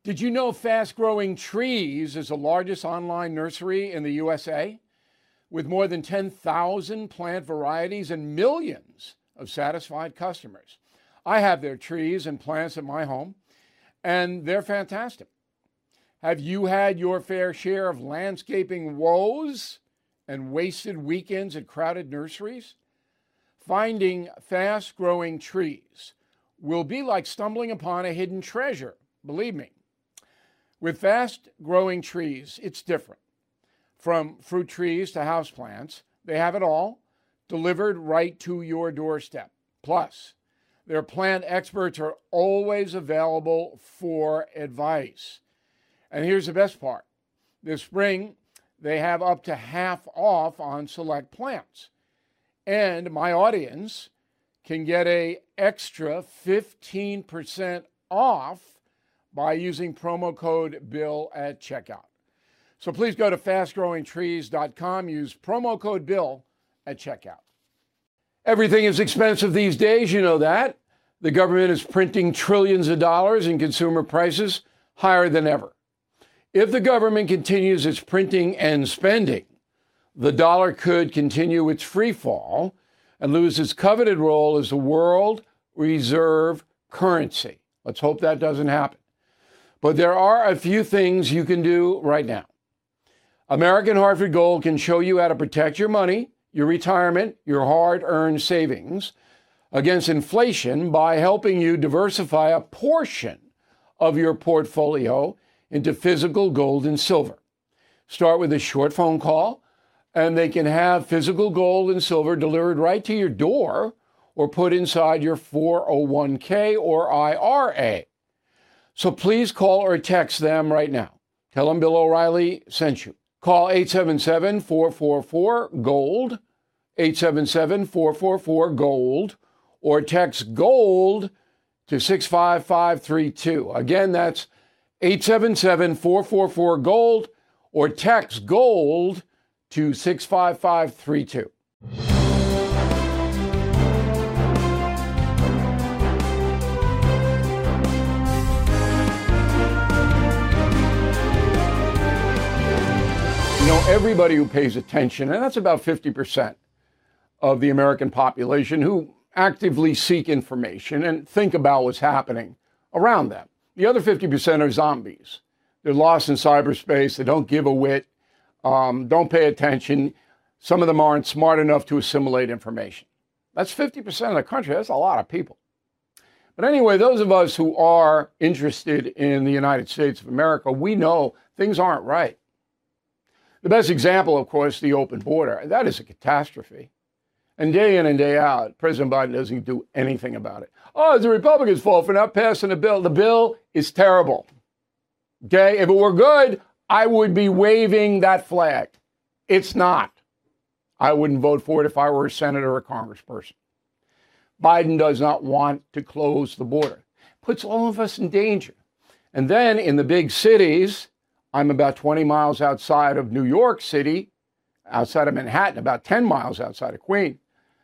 Did you know Fast Growing Trees is the largest online nursery in the USA? With more than 10,000 plant varieties and millions of satisfied customers. I have their trees and plants at my home, and they're fantastic. Have you had your fair share of landscaping woes and wasted weekends at crowded nurseries? Finding Fast Growing Trees will be like stumbling upon a hidden treasure, believe me. With Fast Growing Trees, it's different. From fruit trees to houseplants, they have it all delivered right to your doorstep. Plus, their plant experts are always available for advice. And here's the best part. This spring, they have up to half off on select plants. And my audience can get an extra 15% off by using promo code BILL at checkout. So please go to fastgrowingtrees.com, use promo code BILL at checkout. Everything is expensive these days, you know that. The government is printing trillions of dollars and consumer prices higher than ever. If the government continues its printing and spending, the dollar could continue its free fall and lose its coveted role as the world reserve currency. Let's hope that doesn't happen. But there are a few things you can do right now. American Hartford Gold can show you how to protect your money, your retirement, your hard-earned savings against inflation by helping you diversify a portion of your portfolio into physical gold and silver. Start with a short phone call, and they can have physical gold and silver delivered right to your door or put inside your 401k or IRA. So please call or text them right now. Tell them Bill O'Reilly sent you. Call 877-444-GOLD, 877-444-GOLD, or text GOLD to 65532. Again, that's 877-444-GOLD, or text GOLD to 65532. You know, everybody who pays attention, and that's about 50% of the American population who actively seek information and think about what's happening around them. The other 50% are zombies. They're lost in cyberspace. They don't give a whit, don't pay attention. Some of them aren't smart enough to assimilate information. That's 50% of the country. That's a lot of people. But anyway, those of us who are interested in the United States of America, we know things aren't right. The best example, of course, the open border. That is a catastrophe. And day in and day out, President Biden doesn't do anything about it. Oh, it's the Republicans' fault for not passing the bill. The bill is terrible. Okay? If it were good, I would be waving that flag. It's not. I wouldn't vote for it if I were a senator or a congressperson. Biden does not want to close the border. Puts all of us in danger. And then in the big cities, I'm about 20 miles outside of New York City, outside of Manhattan, about 10 miles outside of Queens.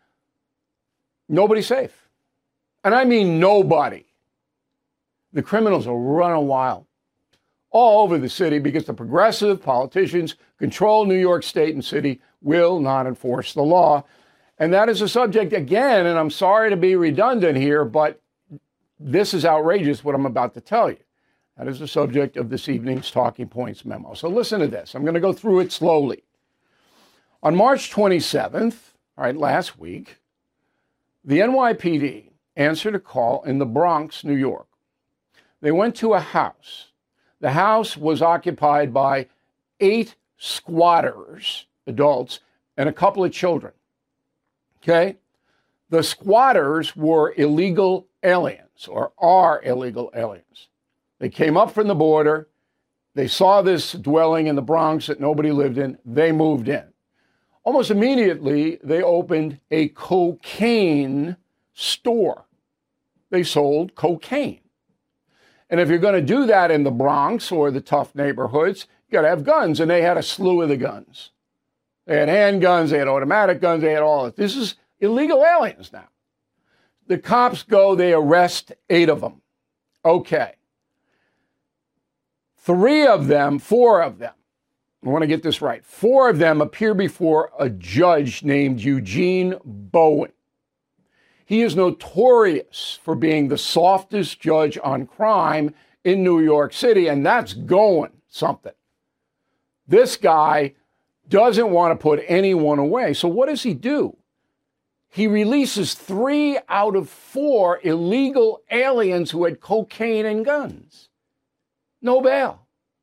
Nobody's safe. And I mean nobody. The criminals are running wild all over the city because the progressive politicians control New York State and city, will not enforce the law. And that is a subject, again, and I'm sorry to be redundant here, but this is outrageous what I'm about to tell you. That is the subject of this evening's Talking Points memo. So listen to this. I'm going to go through it slowly. On March 27th, last week, the NYPD answered a call in the Bronx, New York. They went to a house. The house was occupied by 8 squatters, adults, and a couple of children. Okay? The squatters were illegal aliens, or are illegal aliens. They came up from the border. They saw this dwelling in the Bronx that nobody lived in. They moved in. Almost immediately, they opened a cocaine store. They sold cocaine. And if you're going to do that in the Bronx or the tough neighborhoods, you got to have guns. And they had a slew of the guns. They had handguns. They had automatic guns. They had all of it. This is illegal aliens now. The cops go, they arrest 8 of them. Okay. 4 of them, I want to get this right, 4 of them appear before a judge named Eugene Bowen. He is notorious for being the softest judge on crime in New York City, and that's going something. This guy doesn't want to put anyone away. So what does he do? He releases 3 out of 4 illegal aliens who had cocaine and guns. No bail.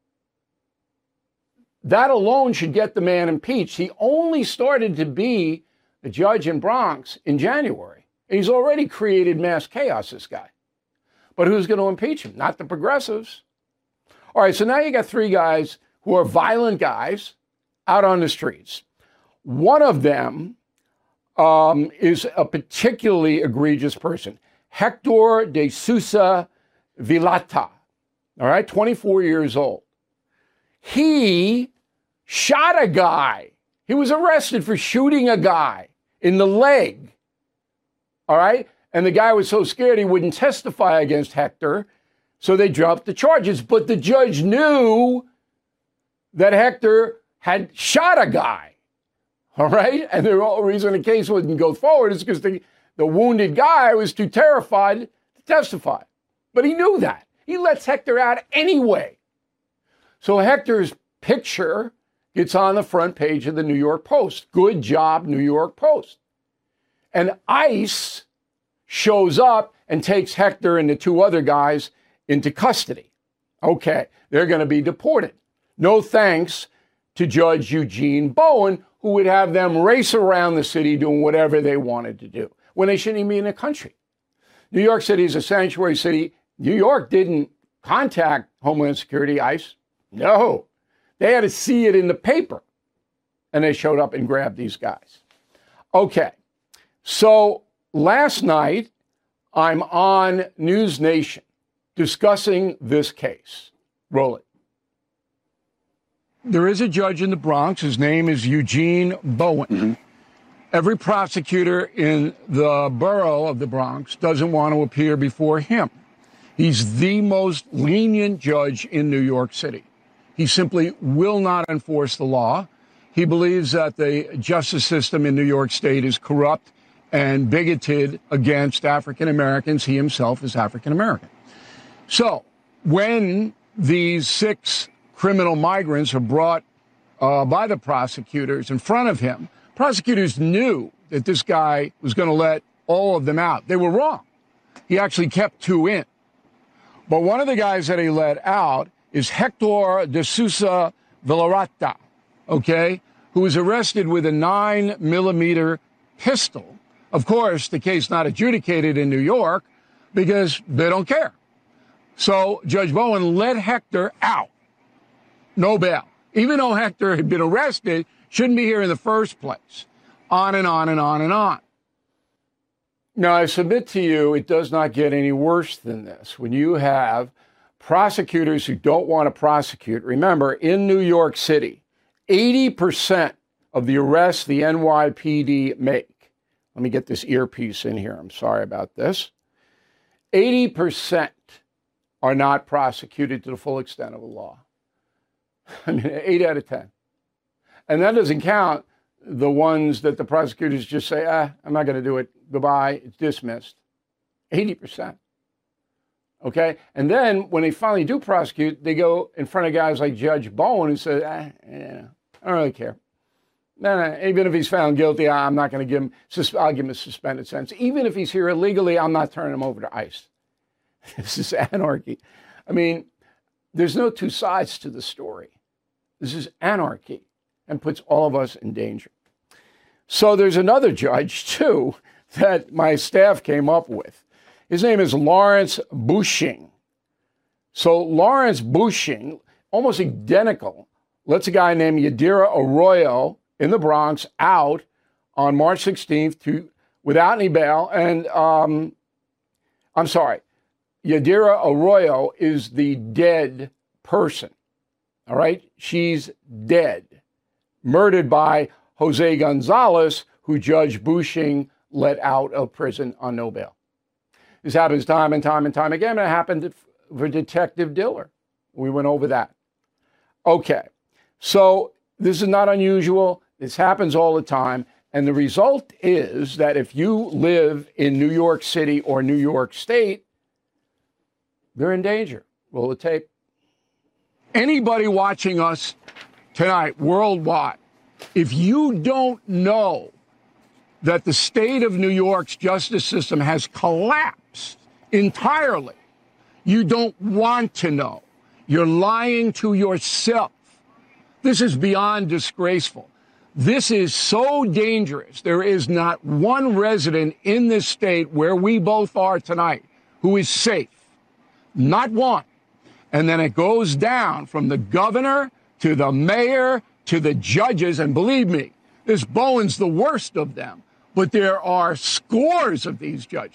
That alone should get the man impeached. He only started to be the judge in Bronx in January. He's already created mass chaos, this guy. But who's going to impeach him? Not the progressives. All right, so now you got 3 guys who are violent guys out on the streets. One of them is a particularly egregious person, Hector de Sousa Vilata, all right, 24 years old. He shot a guy. He was arrested for shooting a guy in the leg, all right? And the guy was so scared he wouldn't testify against Hector, so they dropped the charges. But the judge knew that Hector had shot a guy, all right? And the reason the case wouldn't go forward is because the wounded guy was too terrified to testify. But he knew that. He lets Hector out anyway. So Hector's picture gets on the front page of the New York Post. Good job, New York Post. And ICE shows up and takes Hector and the 2 other guys into custody. Okay, they're going to be deported. No thanks to Judge Eugene Bowen, who would have them race around the city doing whatever they wanted to do when they shouldn't even be in the country. New York City is a sanctuary city. New York didn't contact Homeland Security, ICE. No, they had to see it in the paper. And they showed up and grabbed these guys. Okay, so last night I'm on News Nation discussing this case. Roll it. There is a judge in the Bronx. His name is Eugene Bowen. Mm-hmm. Every prosecutor in the borough of the Bronx doesn't want to appear before him. He's the most lenient judge in New York City. He simply will not enforce the law. He believes that the justice system in New York State is corrupt and bigoted against African Americans. He himself is African American. So when these 6 criminal migrants are brought by the prosecutors in front of him, prosecutors knew that this guy was going to let all of them out. They were wrong. He actually kept 2 in. But one of the guys that he let out is Hector de Sousa Villarata, okay, who was arrested with a 9mm pistol. Of course, the case not adjudicated in New York because they don't care. So Judge Bowen let Hector out. No bail. Even though Hector had been arrested, shouldn't be here in the first place. On and on and on and on. Now, I submit to you, it does not get any worse than this. When you have prosecutors who don't want to prosecute, remember, in New York City, 80% of the arrests the NYPD make, let me get this earpiece in here, I'm sorry about this, 80% are not prosecuted to the full extent of the law. I mean, 8 out of 10. And that doesn't count the ones that the prosecutors just say, I'm not going to do it. Goodbye. It's dismissed. 80%. Okay? And then when they finally do prosecute, they go in front of guys like Judge Bowen who says, I don't really care. No, even if he's found guilty, I'm not going to give him, I'll give him a suspended sentence. Even if he's here illegally, I'm not turning him over to ICE. This is anarchy. I mean, there's no 2 sides to the story. This is anarchy and puts all of us in danger. So there's another judge, too, that my staff came up with. His name is Lawrence Bushing. So Lawrence Bushing, almost identical, lets a guy named Yadira Arroyo in the Bronx out on March 16th without any bail. And I'm sorry, Yadira Arroyo is the dead person. All right? She's dead. Murdered by Jose Gonzalez, who Judge Bushing let out of prison on no bail. This happens time and time and time again. It happened for Detective Diller. We went over that. Okay, so this is not unusual. This happens all the time. And the result is that if you live in New York City or New York State, they're in danger. Roll the tape. Anybody watching us tonight worldwide, if you don't know that the state of New York's justice system has collapsed entirely, you don't want to know. You're lying to yourself. This is beyond disgraceful. This is so dangerous. There is not one resident in this state where we both are tonight who is safe. Not one. And then it goes down from the governor to the mayor to the judges. And believe me, this Bowen's the worst of them. But there are scores of these judges.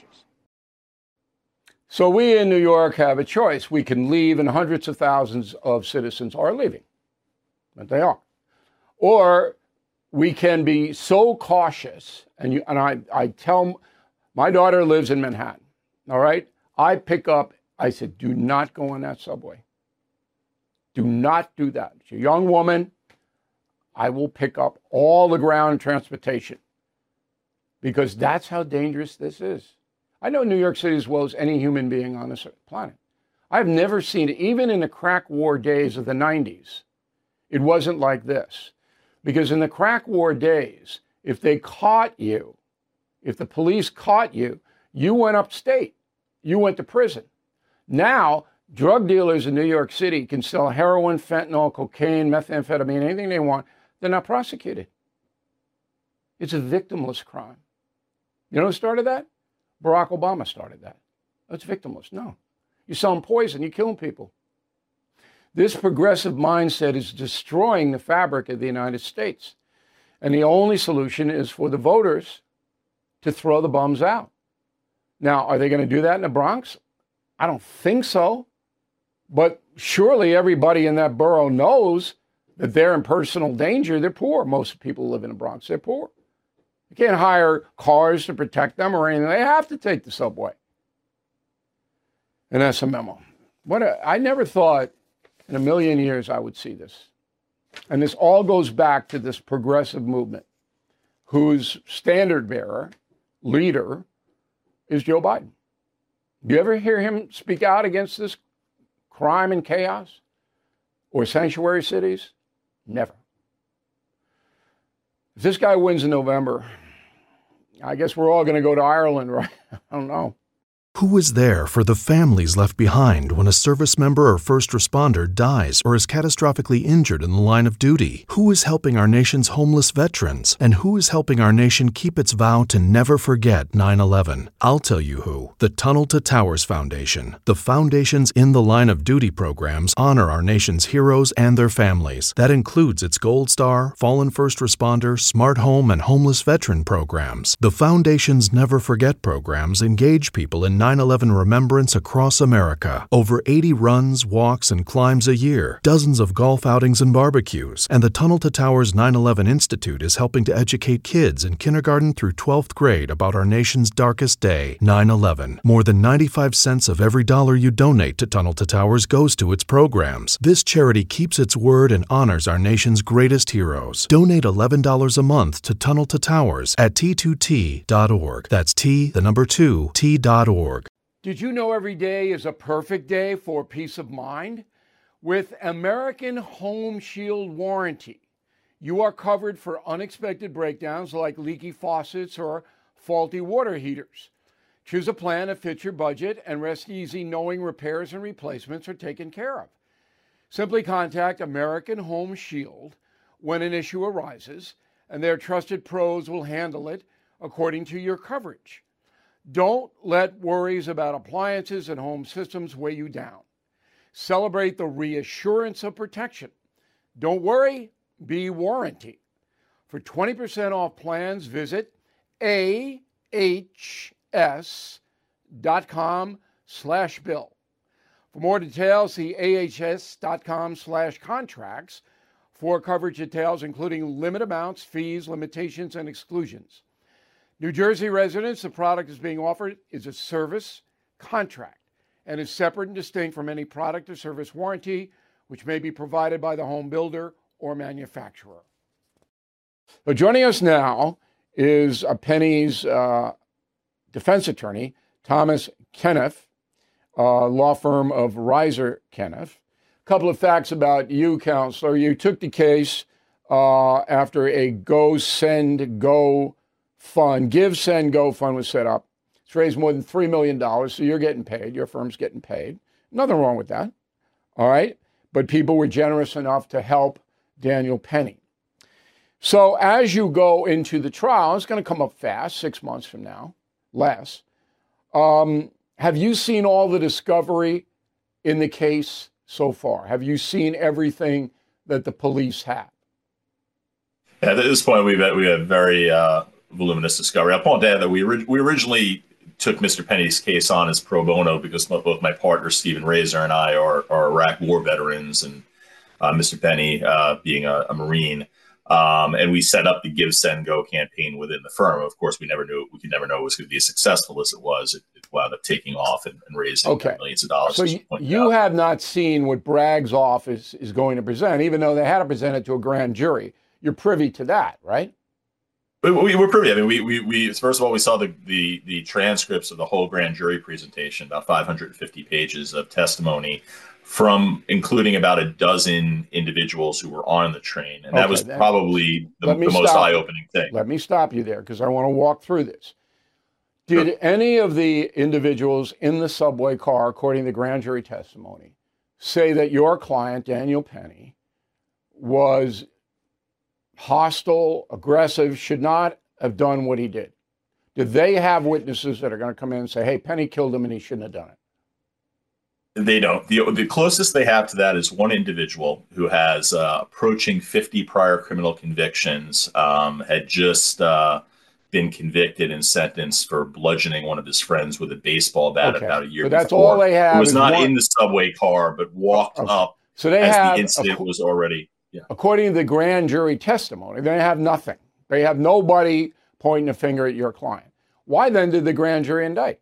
So we in New York have a choice. We can leave, and hundreds of thousands of citizens are leaving. But they are. Or we can be so cautious, and I tell, my daughter lives in Manhattan, all right? I said, do not go on that subway. Do not do that. She's a young woman. I will pick up all the ground transportation because that's how dangerous this is. I know New York City as well as any human being on this planet. I've never seen it, even in the crack war days of the 90s. It wasn't like this. Because in the crack war days, if they caught you, if the police caught you, you went upstate. You went to prison. Now, drug dealers in New York City can sell heroin, fentanyl, cocaine, methamphetamine, anything they want. They're not prosecuted. It's a victimless crime. You know who started that? Barack Obama started that. That's victimless. No. You're selling poison. You're killing people. This progressive mindset is destroying the fabric of the United States. And the only solution is for the voters to throw the bums out. Now, are they going to do that in the Bronx? I don't think so. But surely everybody in that borough knows that they're in personal danger. They're poor. Most people who live in the Bronx, they're poor. You can't hire cars to protect them or anything. They have to take the subway. And that's a memo. I never thought in a million years I would see this. And this all goes back to this progressive movement whose standard bearer, leader, is Joe Biden. Do you ever hear him speak out against this crime and chaos or sanctuary cities? Never. If this guy wins in November, I guess we're all going to go to Ireland, right? I don't know. Who is there for the families left behind when a service member or first responder dies or is catastrophically injured in the line of duty? Who is helping our nation's homeless veterans? And who is helping our nation keep its vow to never forget 9/11? I'll tell you who. The Tunnel to Towers Foundation. The foundation's In the Line of Duty programs honor our nation's heroes and their families. That includes its Gold Star, Fallen First Responder, Smart Home, and Homeless Veteran programs. The foundation's Never Forget programs engage people in 9/11 remembrance across America. Over 80 runs, walks, and climbs a year, dozens of golf outings and barbecues, and the Tunnel to Towers 9/11 Institute is helping to educate kids in kindergarten through 12th grade about our nation's darkest day, 9/11. More than 95 cents of every dollar you donate to Tunnel to Towers goes to its programs. This charity keeps its word and honors our nation's greatest heroes. Donate $11 a month to Tunnel to Towers at T2T.org. That's T2T.org. Did you know every day is a perfect day for peace of mind? With American Home Shield Warranty, you are covered for unexpected breakdowns like leaky faucets or faulty water heaters. Choose a plan that fits your budget and rest easy knowing repairs and replacements are taken care of. Simply contact American Home Shield when an issue arises, and their trusted pros will handle it according to your coverage. Don't let worries about appliances and home systems weigh you down. Celebrate the reassurance of protection. Don't worry, be warranty. For 20% off plans, visit ahs.com/bill. For more details, see ahs.com/contracts for coverage details, including limit amounts, fees, limitations, and exclusions. New Jersey residents, the product is being offered is a service contract and is separate and distinct from any product or service warranty which may be provided by the home builder or manufacturer. So joining us now is Penny's defense attorney, Thomas Kenniff, law firm of Reiser Kenniff. A couple of facts about you, counselor. You took the case after a Go, Send, Go fund, Give, Send, Go fund was set up. It's raised more than $3 million, so you're getting paid. Your firm's getting paid. Nothing wrong with that, all right? But people were generous enough to help Daniel Penny. So as you go into the trial, it's going to come up fast, 6 months from now, less. Have you seen all the discovery in the case so far? Have you seen everything that the police have? Yeah, at this point, we have very voluminous discovery. I'll point out that we originally took Mr. Penny's case on as pro bono because both my partner, Stephen Reiser, and I are Iraq war veterans, and Mr. Penny being a Marine. And we set up the Give, Send, Go campaign within the firm. Of course, we could never know it was going to be as successful as it was. It wound up taking off and raising millions of dollars. So you have not seen what Bragg's office is going to present, even though they had to present it to a grand jury. You're privy to that, right? We were privy. I mean, we first of all, we saw the transcripts of the whole grand jury presentation, about 550 pages of testimony, from including about a dozen individuals who were on the train. And that was probably the most eye-opening thing. Let me stop you there because I want to walk through this. Did any of the individuals in the subway car, according to the grand jury testimony, say that your client, Daniel Penny, was hostile, aggressive, should not have done what he did? Did they have witnesses that are going to come in and say, hey, Penny killed him and he shouldn't have done it? They don't. The closest they have to that is one individual who has approaching 50 prior criminal convictions, had just been convicted and sentenced for bludgeoning one of his friends with a baseball bat about a year before. That's all they have. It was not in the subway car, but walked up so they as have, the incident was already. Yeah. According to the grand jury testimony, they have nothing. They have nobody pointing a finger at your client. Why then did the grand jury indict?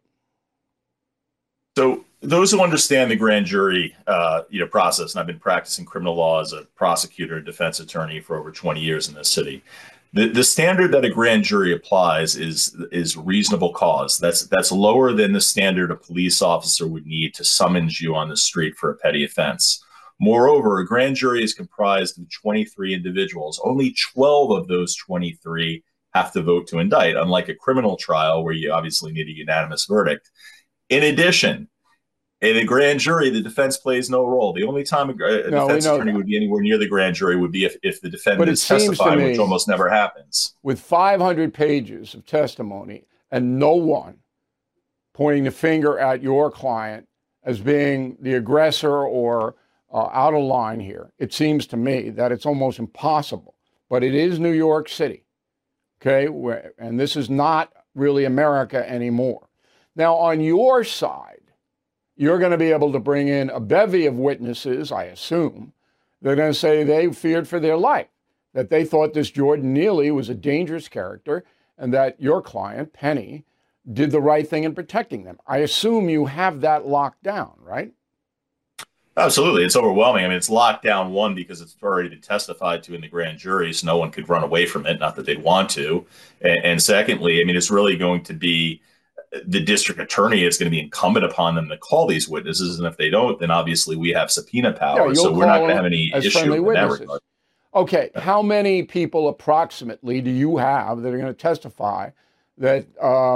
So those who understand the grand jury process, and I've been practicing criminal law as a prosecutor and defense attorney for over 20 years in this city, the standard that a grand jury applies is reasonable cause. That's lower than the standard a police officer would need to summons you on the street for a petty offense. Moreover, a grand jury is comprised of 23 individuals. Only 12 of those 23 have to vote to indict, unlike a criminal trial where you obviously need a unanimous verdict. In addition, in a grand jury, the defense plays no role. The only time a defense attorney would be anywhere near the grand jury would be if the defendant is testified, which almost never happens. With 500 pages of testimony and no one pointing the finger at your client as being the aggressor or out of line here, it seems to me that it's almost impossible. But it is New York City, okay? And this is not really America anymore. Now, on your side, you're going to be able to bring in a bevy of witnesses, I assume. They're going to say they feared for their life, that they thought this Jordan Neely was a dangerous character, and that your client, Penny, did the right thing in protecting them. I assume you have that locked down, right? Absolutely. It's overwhelming. I mean, it's locked down, one, because it's already been testified to in the grand jury, so no one could run away from it, not that they'd want to. And secondly, I mean, it's really going to be the district attorney. It's going to be incumbent upon them to call these witnesses. And if they don't, then obviously we have subpoena power. So we're not going to have any issue in that regard. Okay. How many people approximately do you have that are going to testify that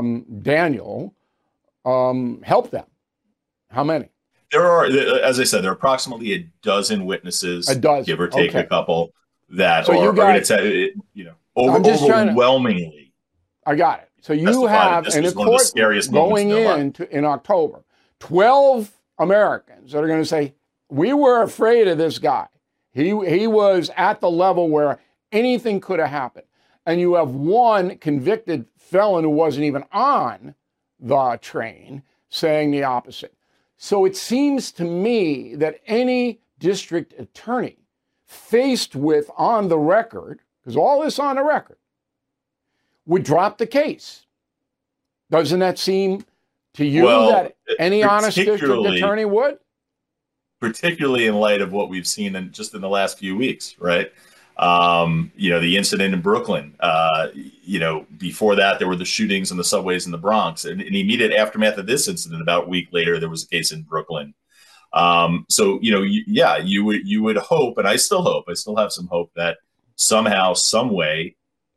Daniel helped them? How many? There are, as I said, there are approximately a dozen witnesses, give or take a couple, that are going to tell, overwhelmingly. I got it. So you have, and of course, going in October, 12 Americans that are going to say, we were afraid of this guy. He was at the level where anything could have happened. And you have one convicted felon who wasn't even on the train saying the opposite. So it seems to me that any district attorney faced with on the record, because all this on the record, would drop the case. Doesn't that seem to you that any honest district attorney would? particularly in light of what we've seen in just in the last few weeks, right? The incident in Brooklyn. Before that, there were the shootings in the subways in the Bronx. And in the immediate aftermath of this incident, about a week later, there was a case in Brooklyn. You would hope, and I still have some hope that somehow, some way,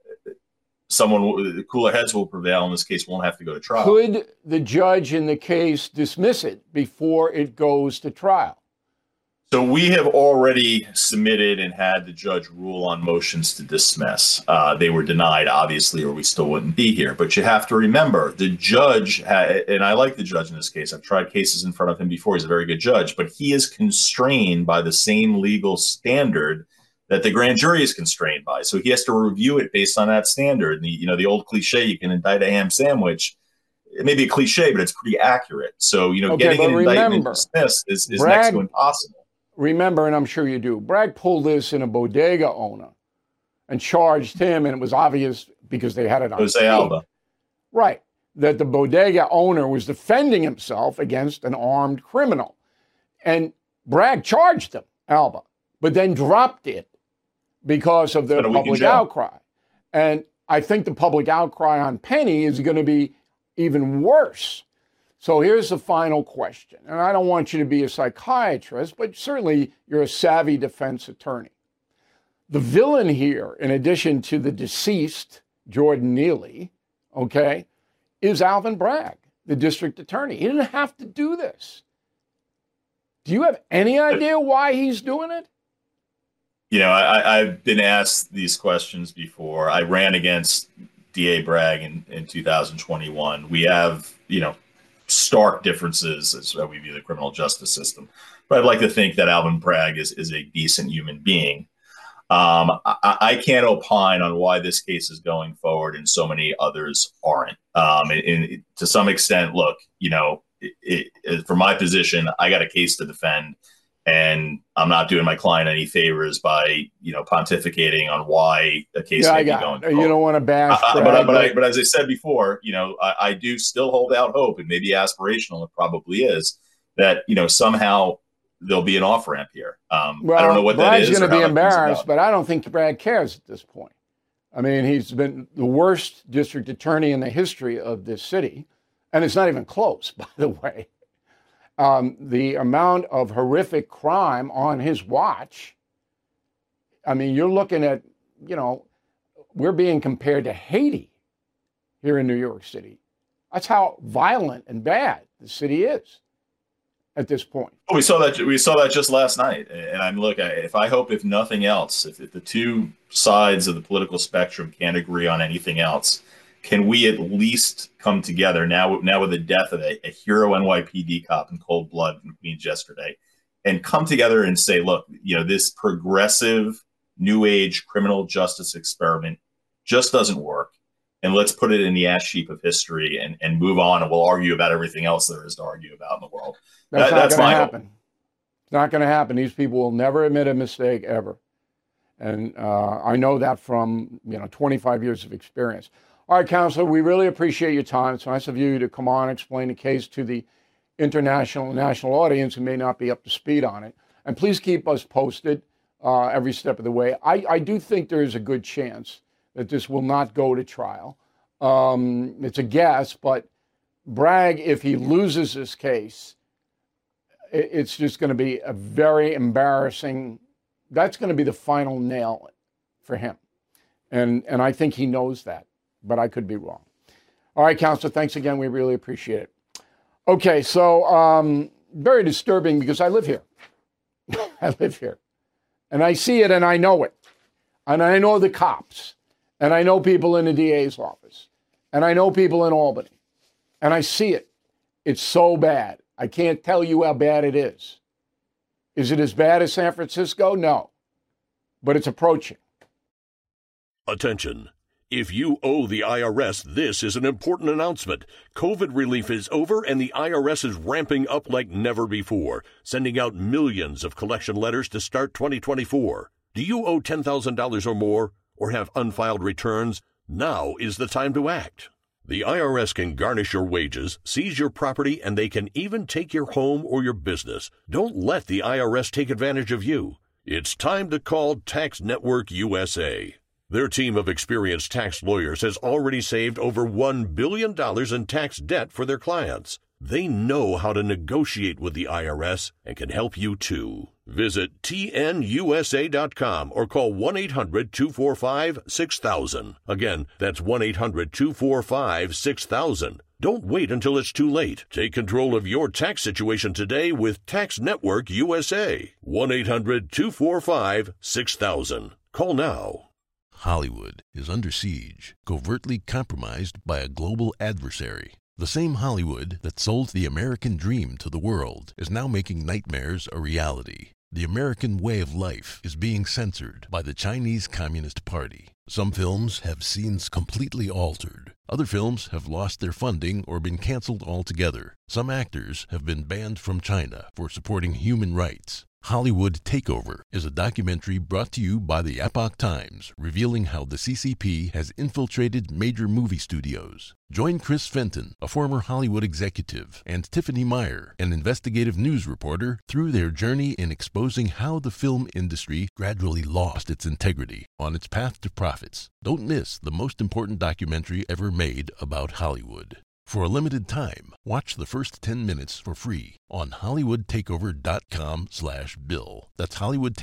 cooler heads will prevail, and this case won't have to go to trial. Could the judge in the case dismiss it before it goes to trial? So we have already submitted and had the judge rule on motions to dismiss. They were denied, obviously, or we still wouldn't be here. But you have to remember, the judge, and I like the judge in this case. I've tried cases in front of him before. He's a very good judge. But he is constrained by the same legal standard that the grand jury is constrained by. So he has to review it based on that standard. And the old cliche, you can indict a ham sandwich. It may be a cliche, but it's pretty accurate. So, getting an indictment dismissed is next to impossible. Remember, and I'm sure you do, Bragg pulled this in a bodega owner and charged him, and it was obvious because they had it on Jose Alba. Right, that the bodega owner was defending himself against an armed criminal. And Bragg charged him, Alba, but then dropped it because of the public outcry. And I think the public outcry on Penny is going to be even worse. So here's the final question, and I don't want you to be a psychiatrist, but certainly you're a savvy defense attorney. The villain here, in addition to the deceased Jordan Neely, is Alvin Bragg, the district attorney. He didn't have to do this. Do you have any idea why he's doing it? I've been asked these questions before. I ran against DA Bragg in 2021. We have, stark differences as we view the criminal justice system. But I'd like to think that Alvin Bragg is a decent human being. I can't opine on why this case is going forward and so many others aren't. And to some extent, look, from my position, I got a case to defend, and I'm not doing my client any favors by, pontificating on why a case may be going forward. You don't want to bash but as I said before, I do still hold out hope, and maybe aspirational, it probably is, that, somehow there'll be an off-ramp here. I don't know what that is. Bragg's going to be embarrassed, but I don't think Bragg cares at this point. I mean, he's been the worst district attorney in the history of this city, and it's not even close, by the way. The amount of horrific crime on his watch, I mean, you're looking at, we're being compared to Haiti here in New York City. That's how violent and bad the city is at this point. Well, we saw that just last night. And if nothing else, if the two sides of the political spectrum can't agree on anything else, can we at least come together now with the death of a hero NYPD cop in cold blood in Queens yesterday, and come together and say, look, this progressive new age criminal justice experiment just doesn't work. And let's put it in the ash heap of history and move on, and we'll argue about everything else there is to argue about in the world. That's my happen. Hope. It's not going to happen. These people will never admit a mistake ever. And I know that from 25 years of experience. All right, Counselor, we really appreciate your time. It's nice of you to come on and explain the case to the international and national audience who may not be up to speed on it. And please keep us posted every step of the way. I do think there is a good chance that this will not go to trial. It's a guess, but Bragg, if he loses this case, it's just going to be a very embarrassing, that's going to be the final nail for him. And I think he knows that, but I could be wrong. All right, Counselor, thanks again. We really appreciate it. Okay, so very disturbing because I live here. I live here. And I see it and I know it. And I know the cops. And I know people in the DA's office. And I know people in Albany. And I see it. It's so bad. I can't tell you how bad it is. Is it as bad as San Francisco? No. But it's approaching. Attention. If you owe the IRS, this is an important announcement. COVID relief is over and the IRS is ramping up like never before, sending out millions of collection letters to start 2024. Do you owe $10,000 or more or have unfiled returns? Now is the time to act. The IRS can garnish your wages, seize your property, and they can even take your home or your business. Don't let the IRS take advantage of you. It's time to call Tax Network USA. Their team of experienced tax lawyers has already saved over $1 billion in tax debt for their clients. They know how to negotiate with the IRS and can help you too. Visit tnusa.com or call 1-800-245-6000. Again, that's 1-800-245-6000. Don't wait until it's too late. Take control of your tax situation today with Tax Network USA. 1-800-245-6000. Call now. Hollywood is under siege, covertly compromised by a global adversary. The same Hollywood that sold the American dream to the world is now making nightmares a reality. The American way of life is being censored by the Chinese Communist Party. Some films have scenes completely altered. Other films have lost their funding or been canceled altogether. Some actors have been banned from China for supporting human rights. Hollywood Takeover is a documentary brought to you by the Epoch Times, revealing how the CCP has infiltrated major movie studios. Join Chris Fenton, a former Hollywood executive, and Tiffany Meyer, an investigative news reporter, through their journey in exposing how the film industry gradually lost its integrity on its path to profits. Don't miss the most important documentary ever made about Hollywood. For a limited time, watch the first 10 minutes for free on HollywoodTakeover.com/Bill. That's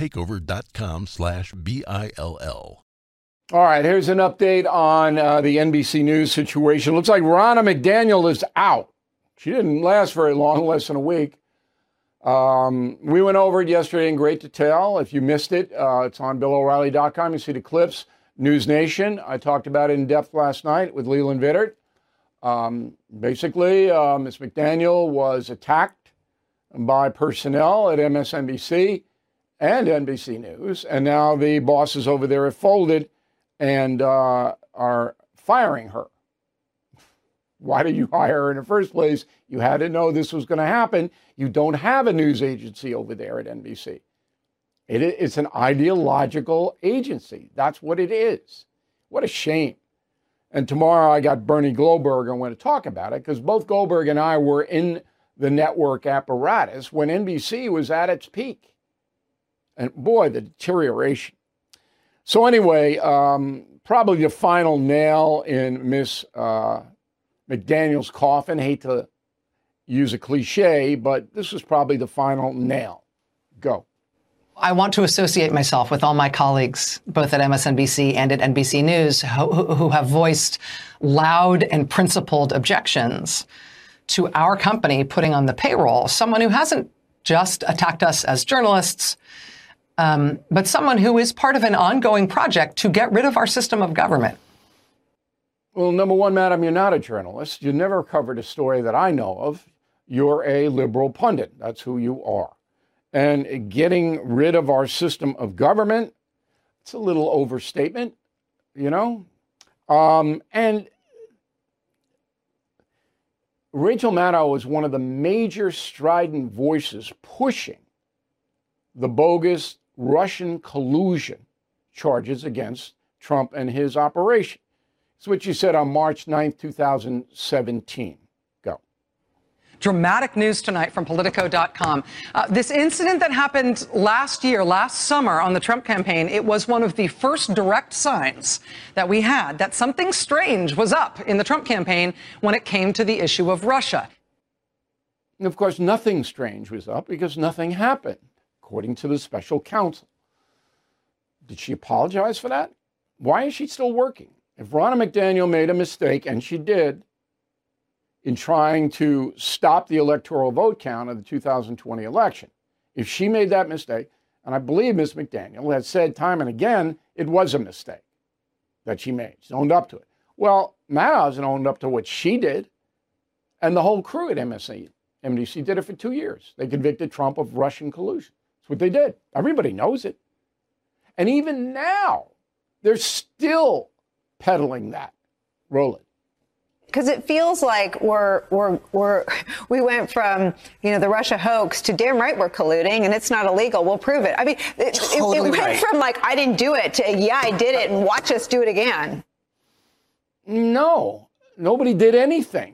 HollywoodTakeover.com/BILL. All right, here's an update on the NBC News situation. Looks like Ronna McDaniel is out. She didn't last very long, less than a week. We went over it yesterday in great detail. If you missed it, it's on BillO'Reilly.com. You see the clips. News Nation, I talked about it in depth last night with Leland Vittert. Basically, Ms. McDaniel was attacked by personnel at MSNBC and NBC News, and now the bosses over there have folded and are firing her. Why did you hire her in the first place? You had to know this was going to happen. You don't have a news agency over there at NBC. It's an ideological agency. That's what it is. What a shame. And tomorrow I got Bernie Globerg. I want to talk about it because both Goldberg and I were in the network apparatus when NBC was at its peak. And boy, the deterioration. So anyway, probably the final nail in Miss McDaniel's coffin. Hate to use a cliche, but this was probably the final nail. Go. I want to associate myself with all my colleagues, both at MSNBC and at NBC News, who have voiced loud and principled objections to our company putting on the payroll someone who hasn't just attacked us as journalists, but someone who is part of an ongoing project to get rid of our system of government. Well, number one, madam, you're not a journalist. You never covered a story that I know of. You're a liberal pundit. That's who you are. And getting rid of our system of government, it's a little overstatement, you know. And Rachel Maddow was one of the major strident voices pushing the bogus Russian collusion charges against Trump and his operation. It's what she said on March 9th, 2017. Dramatic news tonight from Politico.com. This incident that happened last summer on the Trump campaign, it was one of the first direct signs that we had that something strange was up in the Trump campaign when it came to the issue of Russia. And of course, nothing strange was up because nothing happened, according to the special counsel. Did she apologize for that? Why is she still working? If Ronna McDaniel made a mistake, and she did, in trying to stop the electoral vote count of the 2020 election. If she made that mistake, and I believe Ms. McDaniel has said time and again it was a mistake that she made. She's owned up to it. Well, Maddow hasn't owned up to what she did, and the whole crew at MSNBC did it for 2 years. They convicted Trump of Russian collusion. That's what they did. Everybody knows it. And even now, they're still peddling that. Roll it. Because it feels like we went from, the Russia hoax to damn right we're colluding and it's not illegal. We'll prove it. I mean, it went from like, I didn't do it to, yeah, I did it and watch us do it again. No, nobody did anything.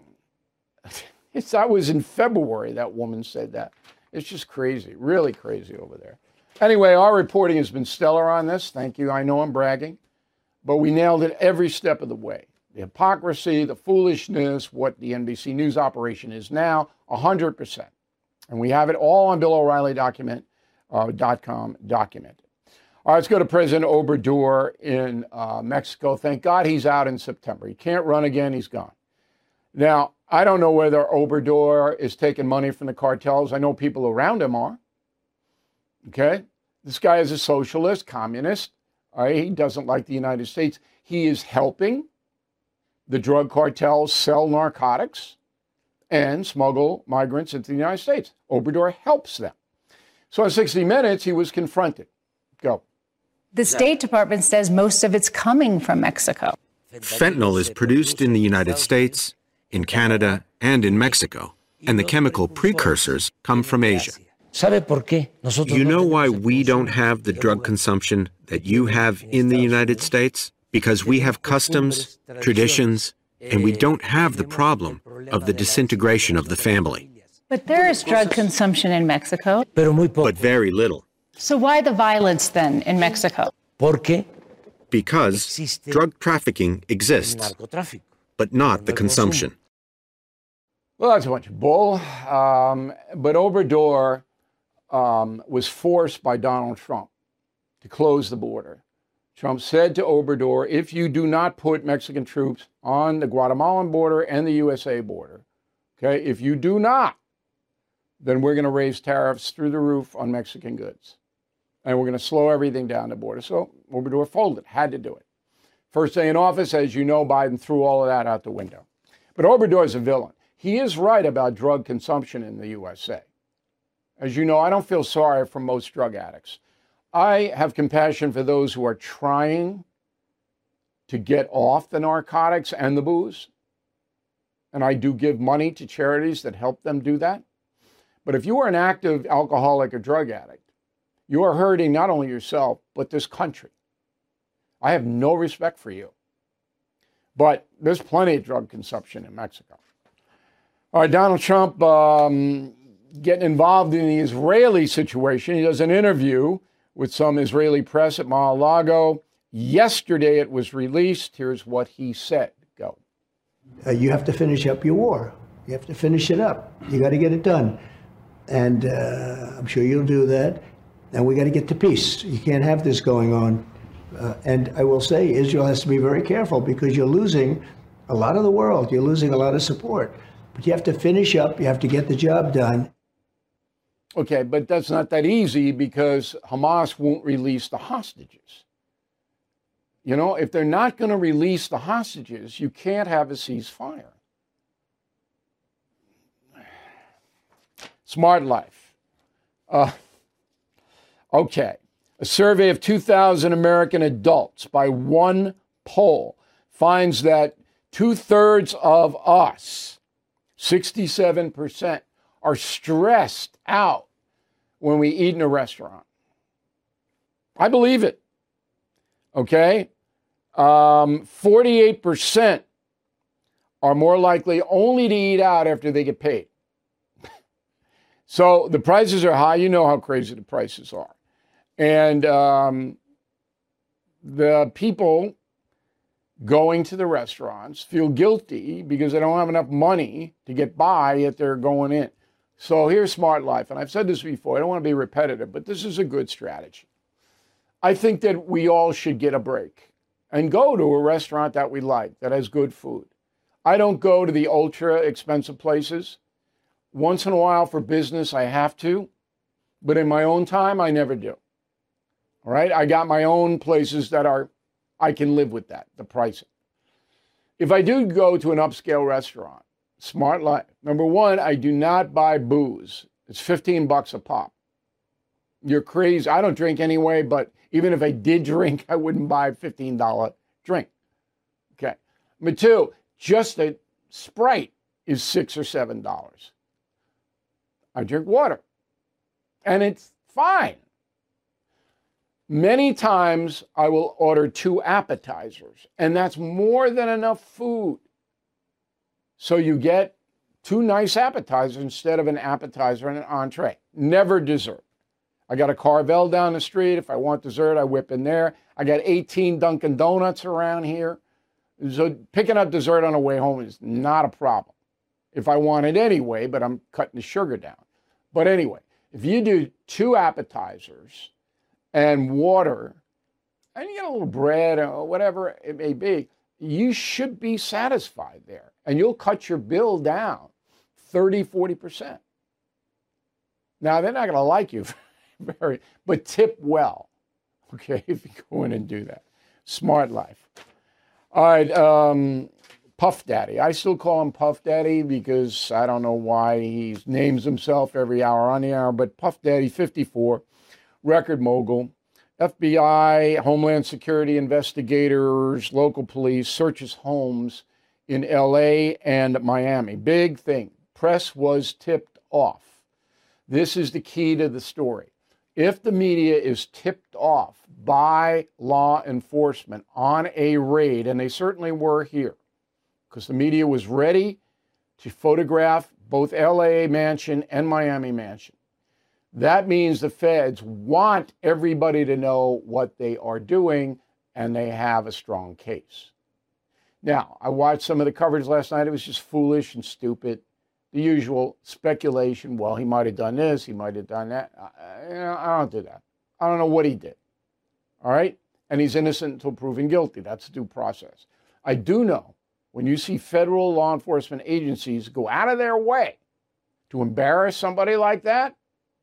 That was in February that woman said that. It's just crazy, really crazy over there. Anyway, our reporting has been stellar on this. Thank you. I know I'm bragging, but we nailed it every step of the way. The hypocrisy, the foolishness, what the NBC News operation is now, 100%. And we have it all on BillO'Reilly.com documented. All right, let's go to President Obrador in Mexico. Thank God he's out in September. He can't run again. He's gone. Now, I don't know whether Obrador is taking money from the cartels. I know people around him are. Okay? This guy is a socialist, communist. All right? He doesn't like the United States. He is helping the drug cartels sell narcotics and smuggle migrants into the United States. Obrador helps them. So on 60 Minutes, he was confronted. Go. The State Department says most of it's coming from Mexico. Fentanyl is produced in the United States, in Canada, and in Mexico, and the chemical precursors come from Asia. You know why we don't have the drug consumption that you have in the United States? Because we have customs, traditions, and we don't have the problem of the disintegration of the family. But there is drug consumption in Mexico. But very little. So why the violence then in Mexico? Because drug trafficking exists, but not the consumption. Well, that's a bunch of bull. But Obrador was forced by Donald Trump to close the border. Trump said to Obrador, if you do not put Mexican troops on the Guatemalan border and the USA border, okay, if you do not, then we're going to raise tariffs through the roof on Mexican goods. And we're going to slow everything down the border. So Obrador folded, had to do it. First day in office, as you know, Biden threw all of that out the window. But Obrador is a villain. He is right about drug consumption in the USA. As you know, I don't feel sorry for most drug addicts. I have compassion for those who are trying to get off the narcotics and the booze. And I do give money to charities that help them do that. But if you are an active alcoholic or drug addict, you are hurting not only yourself, but this country. I have no respect for you. But there's plenty of drug consumption in Mexico. All right, Donald Trump getting involved in the Israeli situation. He does an interview with some Israeli press at Mar-a-Lago. Yesterday it was released. Here's what he said. Go. You have to finish up your war. You have to finish it up. You got to get it done. And I'm sure you'll do that. And we got to get to peace. You can't have this going on. And I will say Israel has to be very careful because you're losing a lot of the world. You're losing a lot of support. But you have to finish up. You have to get the job done. Okay, but that's not that easy because Hamas won't release the hostages. You know, if they're not going to release the hostages, you can't have a ceasefire. Smart life. Okay. A survey of 2,000 American adults by one poll finds that 2/3 of us, 67%, are stressed out when we eat in a restaurant. I believe it. Okay? 48% are more likely only to eat out after they get paid. So the prices are high. You know how crazy the prices are. And the people going to the restaurants feel guilty because they don't have enough money to get by yet they're going in. So here's Smart Life. And I've said this before. I don't want to be repetitive, but this is a good strategy. I think that we all should get a break and go to a restaurant that we like, that has good food. I don't go to the ultra expensive places. Once in a while for business, I have to. But in my own time, I never do. All right? I got my own places that I can live with that, the pricing. If I do go to an upscale restaurant, Smart Life. Number one, I do not buy booze. It's $15 a pop. You're crazy. I don't drink anyway, but even if I did drink, I wouldn't buy a $15 drink. Okay. Number two, just a Sprite is $6 or $7. I drink water. And it's fine. Many times I will order 2 appetizers, and that's more than enough food. So you get 2 nice appetizers instead of an appetizer and an entree. Never dessert. I got a Carvel down the street. If I want dessert, I whip in there. I got 18 Dunkin' Donuts around here. So picking up dessert on the way home is not a problem. If I want it anyway, but I'm cutting the sugar down. But anyway, if you do 2 appetizers and water, and you get a little bread or whatever it may be, you should be satisfied there. And you'll cut your bill down 30, 40%. Now, they're not going to like you very, but tip well, okay, if you go in and do that. Smart life. All right, Puff Daddy. I still call him Puff Daddy because I don't know why he names himself every hour on the hour, but Puff Daddy, 54, record mogul. FBI, Homeland Security investigators, local police searches homes in L.A. and Miami. Big thing. Press was tipped off. This is the key to the story. If the media is tipped off by law enforcement on a raid, and they certainly were here, because the media was ready to photograph both L.A. mansion and Miami mansion, that means the feds want everybody to know what they are doing, and they have a strong case. Now, I watched some of the coverage last night. It was just foolish and stupid. The usual speculation, well, he might have done this, he might have done that. I don't do that. I don't know what he did. All right? And he's innocent until proven guilty. That's due process. I do know when you see federal law enforcement agencies go out of their way to embarrass somebody like that,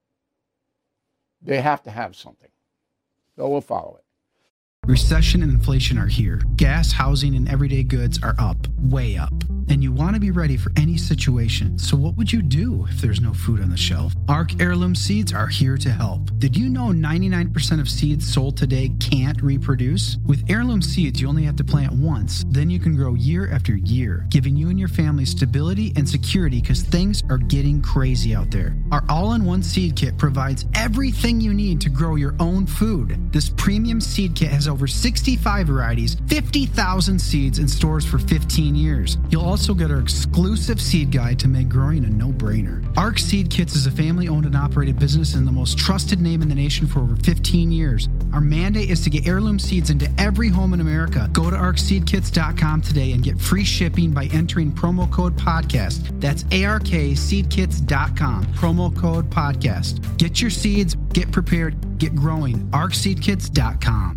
they have to have something. So we'll follow it. Recession and inflation are here. Gas, housing, and everyday goods are up, way up. And you want to be ready for any situation. So what would you do if there's no food on the shelf? ARC Heirloom Seeds are here to help. Did you know 99% of seeds sold today can't reproduce? With Heirloom Seeds, you only have to plant once. Then you can grow year after year, giving you and your family stability and security because things are getting crazy out there. Our all-in-one seed kit provides everything you need to grow your own food. This premium seed kit has over 65 varieties, 50,000 seeds in stores for 15 years. You'll also get our exclusive seed guide to make growing a no-brainer. ARC Seed Kits is a family-owned and operated business and the most trusted name in the nation for over 15 years. Our mandate is to get heirloom seeds into every home in America. Go to arcseedkits.com today and get free shipping by entering promo code podcast. That's ARKseedkits.com, promo code podcast. Get your seeds, get prepared, get growing. arcseedkits.com.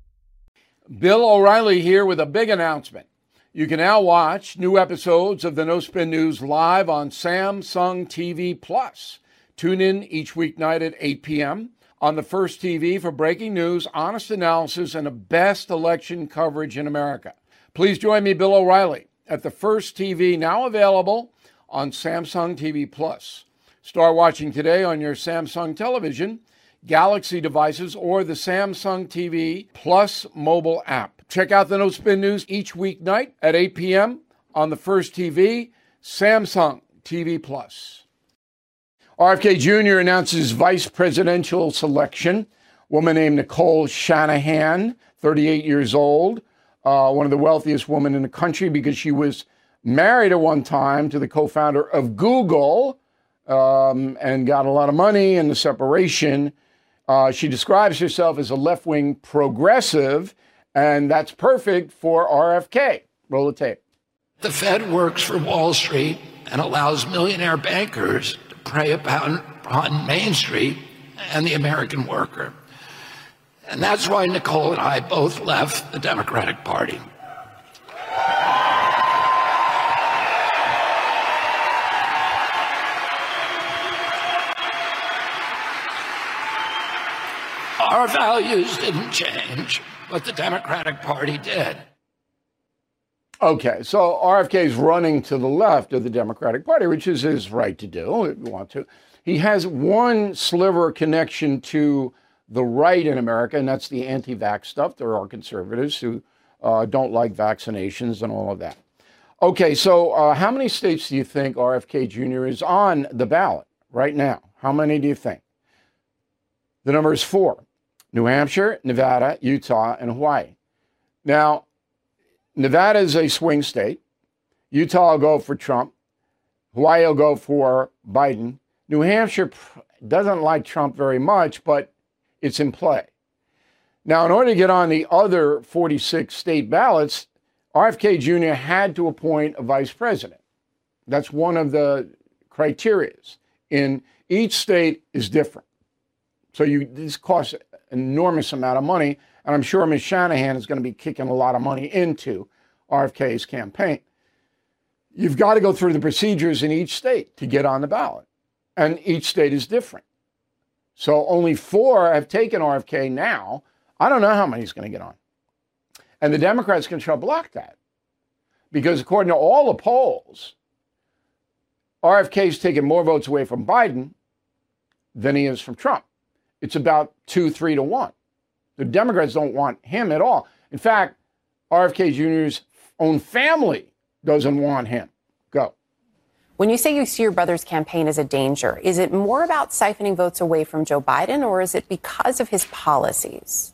Bill O'Reilly here with a big announcement. You can now watch new episodes of the No Spin News live on Samsung TV Plus. Tune in each weeknight at 8 p.m. on the First TV for breaking news, honest analysis, and the best election coverage in America. Please join me, Bill O'Reilly, at the First TV, now available on Samsung TV Plus. Start watching today on your Samsung television, Galaxy devices, or the Samsung TV Plus mobile app. Check out the No Spin News each weeknight at 8 p.m. on the First TV, Samsung TV Plus. RFK Jr. announces vice presidential selection. A woman named Nicole Shanahan, 38 years old, one of the wealthiest women in the country because she was married at one time to the co-founder of Google and got a lot of money in the separation. She describes herself as a left-wing progressive, and that's perfect for RFK. Roll the tape. The Fed works for Wall Street and allows millionaire bankers to prey upon Main Street and the American worker. And that's why Nicole and I both left the Democratic Party. Our values didn't change, but the Democratic Party did. Okay, so RFK is running to the left of the Democratic Party, which is his right to do if you want to. He has one sliver connection to the right in America, and that's the anti-vax stuff. There are conservatives who don't like vaccinations and all of that. Okay, so how many states do you think RFK Jr. is on the ballot right now? How many do you think? The number is 4. New Hampshire, Nevada, Utah, and Hawaii. Now, Nevada is a swing state. Utah will go for Trump. Hawaii will go for Biden. New Hampshire doesn't like Trump very much, but it's in play. Now, in order to get on the other 46 state ballots, RFK Jr. had to appoint a vice president. That's one of the criteria. In each state is different. So this costs an enormous amount of money, and I'm sure Ms. Shanahan is going to be kicking a lot of money into RFK's campaign. You've got to go through the procedures in each state to get on the ballot, and each state is different. So only 4 have taken RFK now. I don't know how many he's going to get on. And the Democrats can try to block that because according to all the polls, RFK's taken more votes away from Biden than he is from Trump. It's about 2-3 to 1. The Democrats don't want him at all. In fact, RFK Jr.'s own family doesn't want him. Go. When you say you see your brother's campaign as a danger, is it more about siphoning votes away from Joe Biden, or is it because of his policies?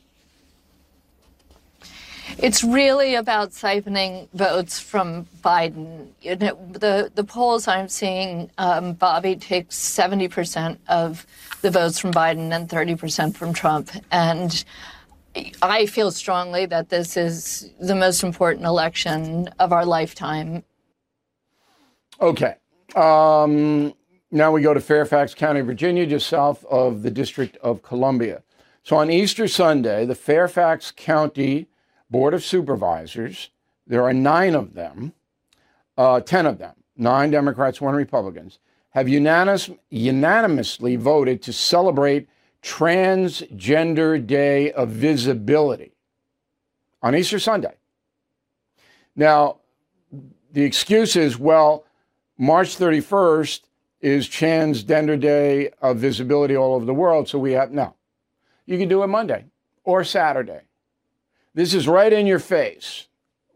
It's really about siphoning votes from Biden. You know, the polls I'm seeing, Bobby takes 70% of the votes from Biden and 30% from Trump. And I feel strongly that this is the most important election of our lifetime. Okay. Now we go to Fairfax County, Virginia, just south of the District of Columbia. So on Easter Sunday, the Fairfax County Board of Supervisors, there are 9 of them, 10 of them, 9 Democrats, 1 Republicans, have unanimously voted to celebrate Transgender Day of Visibility on Easter Sunday. Now, the excuse is, well, March 31st is Transgender Day of Visibility all over the world, so we have, no. You can do it Monday or Saturday. This is right in your face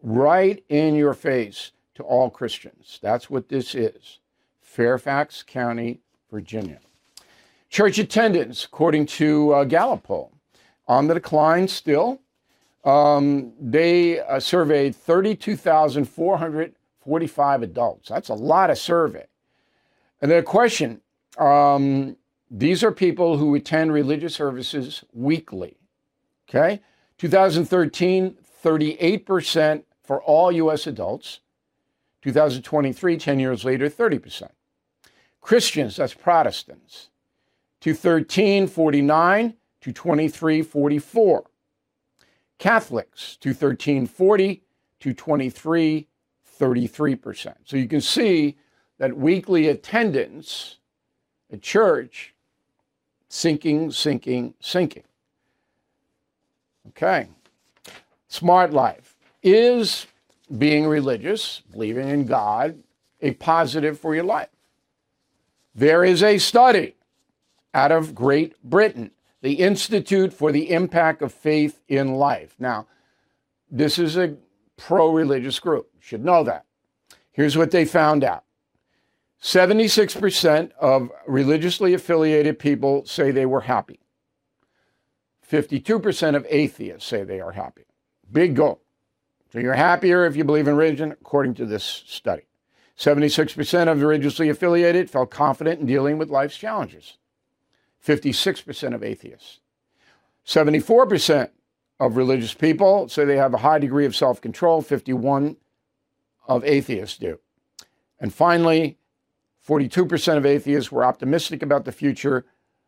to all Christians. That's what this is. Fairfax County, Virginia. Church attendance, according to Gallup poll, on the decline still. They surveyed 32,445 adults. That's a lot of survey. And their question, these are people who attend religious services weekly, okay? 2013, 38% for all U.S. adults. 2023, 10 years later, 30%. Christians, that's Protestants, 2013, 49, 2023, 44. Catholics, 2013, 40, 2023, 33%. So you can see that weekly attendance at church sinking. Okay. Smart life. Is being religious, believing in God, a positive for your life? There is a study out of Great Britain, the Institute for the Impact of Faith in Life. Now, this is a pro-religious group. You should know that. Here's what they found out. 76% of religiously affiliated people say they were happy. 52% of atheists say they are happy. Big goal. So you're happier if you believe in religion, according to this study. 76% of the religiously affiliated felt confident in dealing with life's challenges. 56% of atheists. 74% of religious people say they have a high degree of self-control. 51% of atheists do. And finally, 42% of atheists were optimistic about the future.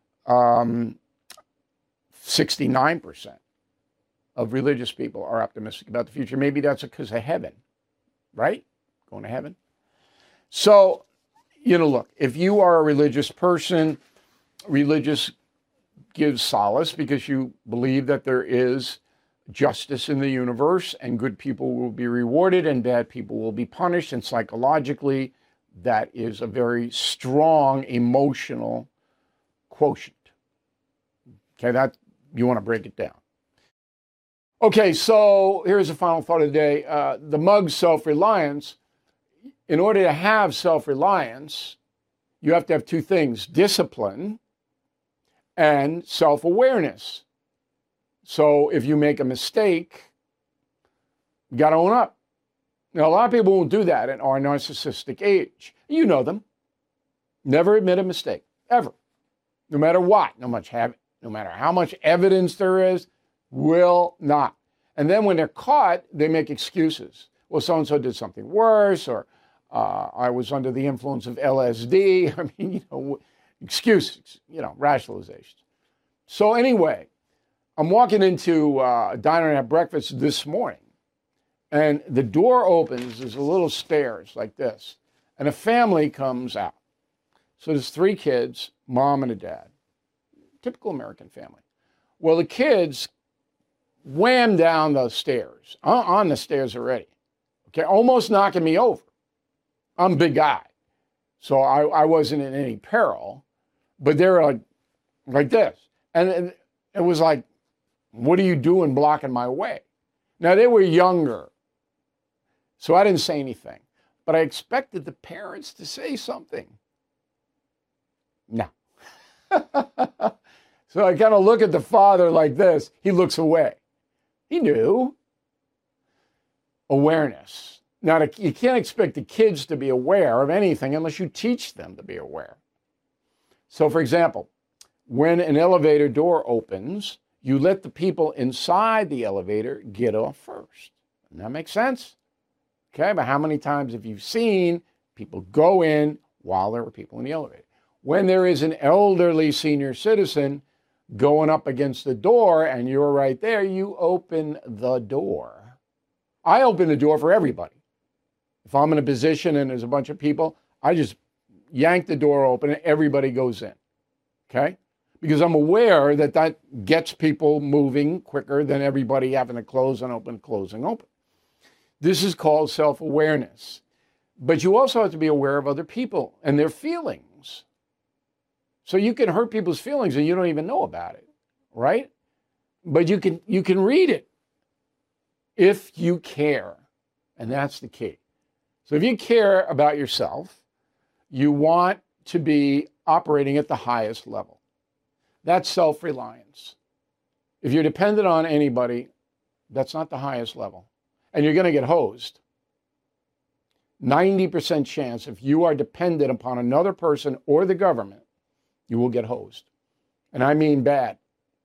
69% of religious people are optimistic about the future. Maybe that's because of heaven, right? Going to heaven. So, look, if you are a religious person, religious gives solace because you believe that there is justice in the universe and good people will be rewarded and bad people will be punished. And psychologically, that is a very strong emotional quotient. Okay, that you want to break it down. Okay, so here's the final thought of the day. The Mugs self-reliance. In order to have self-reliance, you have to have 2 things, discipline and self-awareness. So if you make a mistake, you got to own up. Now, a lot of people won't do that in our narcissistic age. You know them. Never admit a mistake, ever. No matter what, no matter how much evidence there is, will not. And then when they're caught, they make excuses. Well, so-and-so did something worse, or I was under the influence of LSD. I mean, excuses, rationalizations. So anyway, I'm walking into a diner and have breakfast this morning, and the door opens. There's a little stairs like this, and a family comes out. So there's 3 kids, mom and a dad. Typical American family. Well, the kids wham down the stairs, on the stairs already. Okay, almost knocking me over. I'm a big guy, so I wasn't in any peril, but they're like this. And it was like, what are you doing blocking my way? Now, they were younger, so I didn't say anything, but I expected the parents to say something. No. So I kind of look at the father like this. He looks away. He knew. Awareness. Now, you can't expect the kids to be aware of anything unless you teach them to be aware. So, for example, when an elevator door opens, you let the people inside the elevator get off first. Doesn't that make sense? Okay, but how many times have you seen people go in while there were people in the elevator? When there is an elderly senior citizen going up against the door and you're right there, you open the door. I open the door for everybody. If I'm in a position and there's a bunch of people, I just yank the door open and everybody goes in, okay? Because I'm aware that that gets people moving quicker than everybody having to close and open, closing, open. This is called self-awareness. But you also have to be aware of other people and their feelings. So you can hurt people's feelings and you don't even know about it, right? But you can read it if you care, and that's the key. So if you care about yourself, you want to be operating at the highest level. That's self-reliance. If you're dependent on anybody, that's not the highest level. And you're going to get hosed. 90% chance if you are dependent upon another person or the government, you will get hosed. And I mean bad.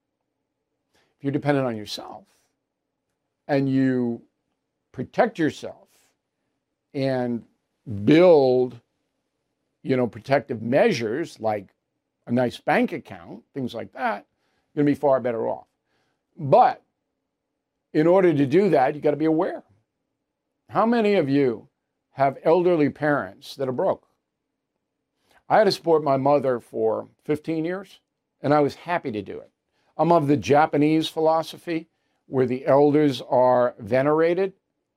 If you're dependent on yourself and you protect yourself and build, protective measures like a nice bank account, things like that, you're going to be far better off. But in order to do that, you got to be aware. How many of you have elderly parents that are broke? I had to support my mother for 15 years, and I was happy to do it. I'm of the Japanese philosophy where the elders are venerated.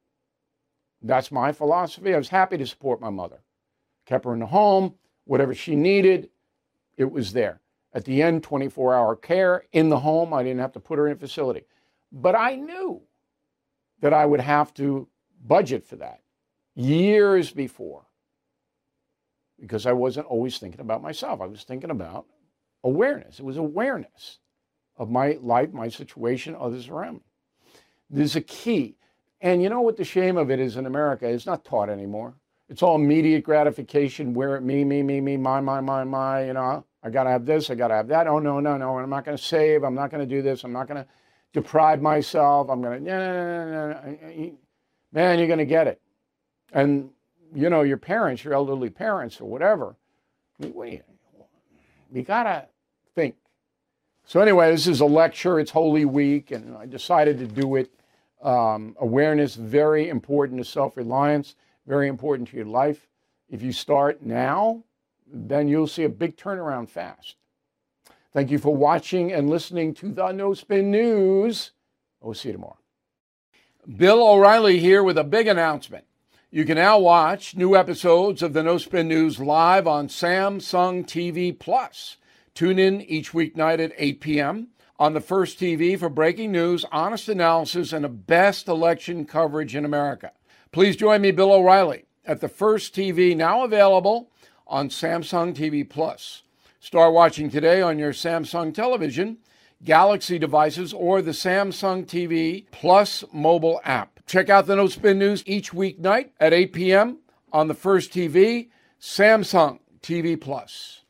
That's my philosophy. I was happy to support my mother. Kept her in the home. Whatever she needed, it was there. At the end, 24-hour care in the home. I didn't have to put her in a facility. But I knew that I would have to budget for that years before, because I wasn't always thinking about myself. I was thinking about awareness. It was awareness of my life, my situation, others around me. This is a key. And you know what the shame of it is in America? It's not taught anymore. It's all immediate gratification, where me, my, I got to have this, I got to have that. Oh, no, I'm not going to save. I'm not going to do this. I'm not going to deprive myself. I'm going to, no. Man, you're going to get it. And, your parents, your elderly parents or whatever, you got to think. So anyway, this is a lecture. It's Holy Week, and I decided to do it. Awareness, very important to self-reliance, very important to your life. If you start now, then you'll see a big turnaround fast. Thank you for watching and listening to the No Spin News. We'll see you tomorrow. Bill O'Reilly here with a big announcement. You can now watch new episodes of the No Spin News live on Samsung TV Plus. Tune in each weeknight at 8 p.m. on the First TV for breaking news, honest analysis, and the best election coverage in America. Please join me, Bill O'Reilly, at the First TV, now available on Samsung TV Plus. Start watching today on your Samsung television, Galaxy devices, or the Samsung TV Plus mobile app. Check out the No Spin News each weeknight at 8 p.m. on the First TV, Samsung TV Plus.